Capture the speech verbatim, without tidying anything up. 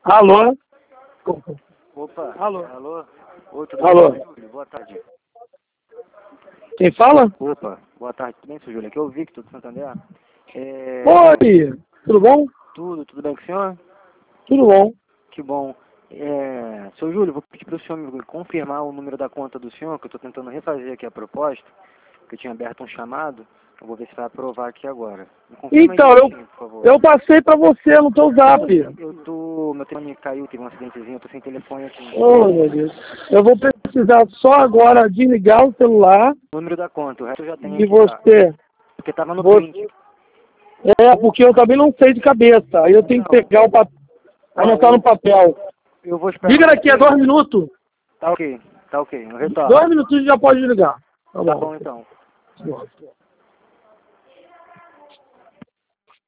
Alô? Opa, Alô? alô? Oi, tudo Alô? bem, Júlio? Boa tarde. Quem fala? Opa, boa tarde, tudo bem, seu Júlio? Aqui é o Victor do Santander. É... Oi! Tudo bom? Tudo, tudo bem com o senhor? Tudo bom. Que bom. É... Seu Júlio, vou pedir para o senhor me confirmar o número da conta do senhor, que eu estou tentando refazer aqui a proposta, que eu tinha aberto um chamado. Eu vou ver se vai aprovar aqui agora. Me confirma aí Então, eu, direitinho, por favor. eu passei pra você no teu zap. Eu tô... Meu telefone caiu, teve um acidentezinho, eu tô sem telefone aqui. Oh, meu Deus. Eu vou precisar só agora desligar o celular O número da conta, o resto eu já tenho e aqui, tá? você... Porque tava no você print. é, porque eu também não sei de cabeça. Aí eu tenho que pegar o papel, anotar no papel. Eu vou esperar Liga um daqui a pouquinho. dois minutos. Tá ok, tá ok, eu retorno. Dois minutos já pode ligar. Tá Tá bom. bom então. Tá bom.